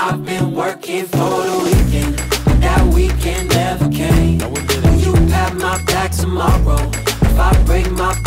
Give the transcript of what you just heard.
I've been working for the weekend, but that weekend never came. Will you pat my back tomorrow if I break my